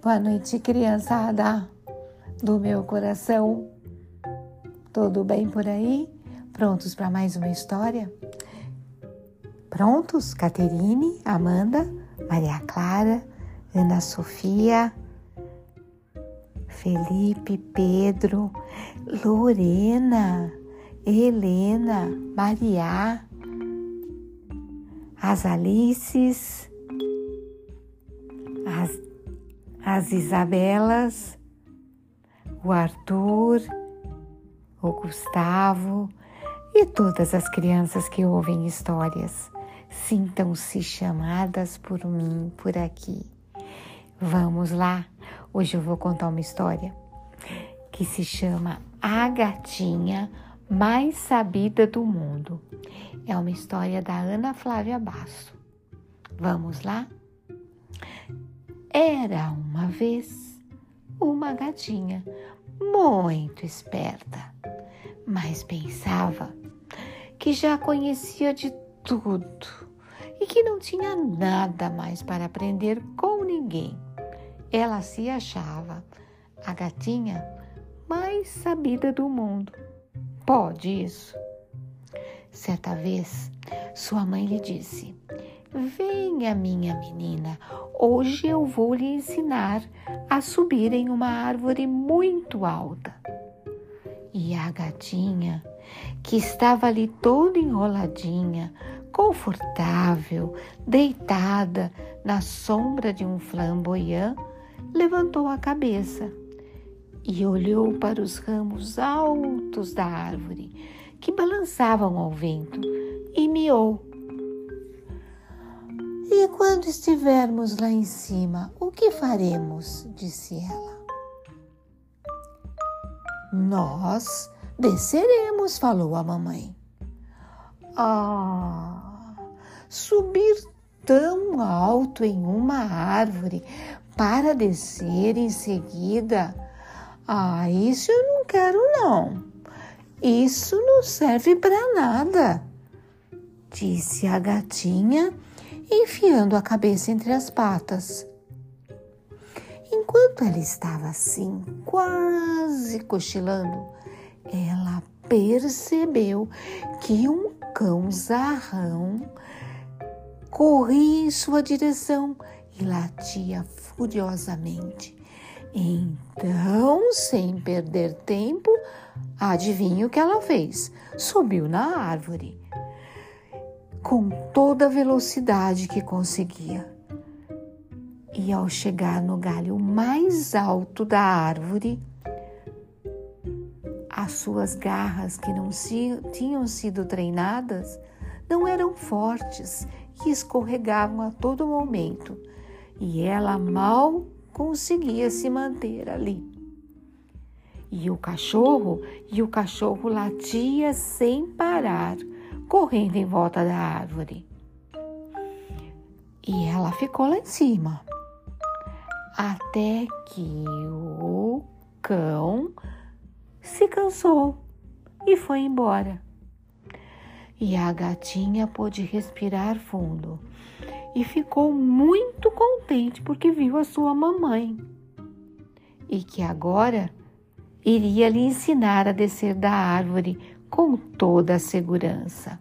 Boa noite, criançada do meu coração. Tudo bem por aí? Prontos para mais uma história? Prontos? Caterine, Amanda, Maria Clara, Ana Sofia, Felipe, Pedro, Lorena, Helena, Maria, as Alices, as Isabelas, o Arthur, o Gustavo e todas as crianças que ouvem histórias. Sintam-se chamadas por mim por aqui. Vamos lá? Hoje eu vou contar uma história que se chama A Gatinha Mais Sabida do Mundo. É uma história da Ana Flávia Basso. Vamos lá? Era uma vez uma gatinha muito esperta, mas pensava que já conhecia de tudo e que não tinha nada mais para aprender com ninguém. Ela se achava a gatinha mais sabida do mundo. Pode isso? Certa vez, sua mãe lhe disse: "Venha, minha menina, hoje eu vou lhe ensinar a subir em uma árvore muito alta." E a gatinha, que estava ali toda enroladinha, confortável, deitada na sombra de um flamboyant, levantou a cabeça e olhou para os ramos altos da árvore que balançavam ao vento e miou. "E quando estivermos lá em cima, o que faremos?" disse ela. "Nós desceremos", falou a mamãe. Subir tão alto em uma árvore para descer em seguida? Isso eu não quero não. Isso não serve para nada, disse a gatinha, enfiando a cabeça entre as patas. Enquanto ela estava assim, quase cochilando, ela percebeu que um cão zarrão corria em sua direção e latia furiosamente. Então, sem perder tempo, adivinha o que ela fez? Subiu na árvore com toda a velocidade que conseguia. E ao chegar no galho mais alto da árvore, as suas garras, que não tinham sido treinadas, não eram fortes e escorregavam a todo momento. E ela mal conseguia se manter ali. E o cachorro latia sem parar, correndo em volta da árvore. E ela ficou lá em cima, até que o cão se cansou e foi embora. E a gatinha pôde respirar fundo e ficou muito contente porque viu a sua mamãe e que agora iria lhe ensinar a descer da árvore com toda a segurança.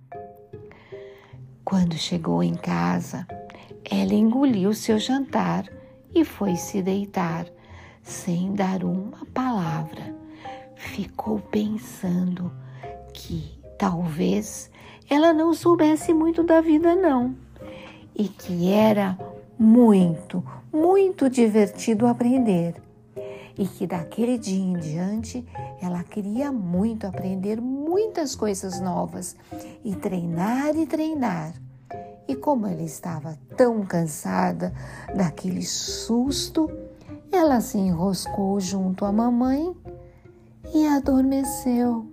Quando chegou em casa, ela engoliu seu jantar e foi se deitar sem dar uma palavra. Ficou pensando que talvez ela não soubesse muito da vida não, e que era muito, muito divertido aprender. E que daquele dia em diante ela queria muito aprender muitas coisas novas e treinar e treinar. E como ela estava tão cansada daquele susto, ela se enroscou junto à mamãe e adormeceu.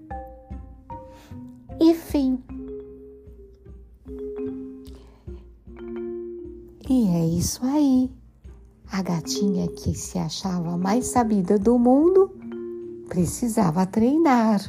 E fim. E é isso aí. A gatinha, que se achava a mais sabida do mundo, precisava treinar.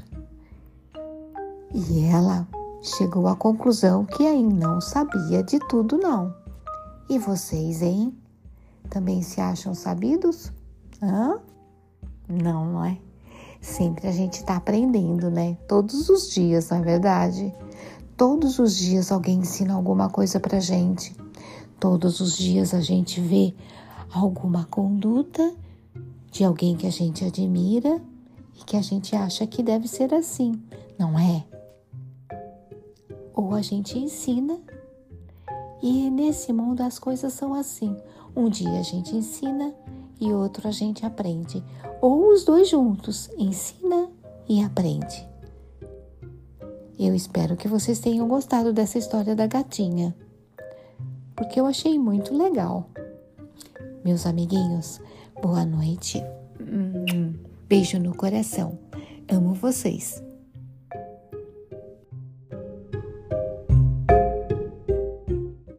E ela chegou à conclusão que ainda não sabia de tudo não. E vocês, hein? também se acham sabidos? Hã? Não, não é? Sempre a gente está aprendendo, né? Todos os dias, não é verdade? Todos os dias alguém ensina alguma coisa pra gente. Todos os dias a gente vê alguma conduta de alguém que a gente admira e que a gente acha que deve ser assim, não é? Ou a gente ensina e nesse mundo as coisas são assim. Um dia a gente ensina e outro a gente aprende. Ou os dois juntos, ensina e aprende. Eu espero que vocês tenham gostado dessa história da gatinha, porque eu achei muito legal. Meus amiguinhos, boa noite. Beijo no coração. Amo vocês.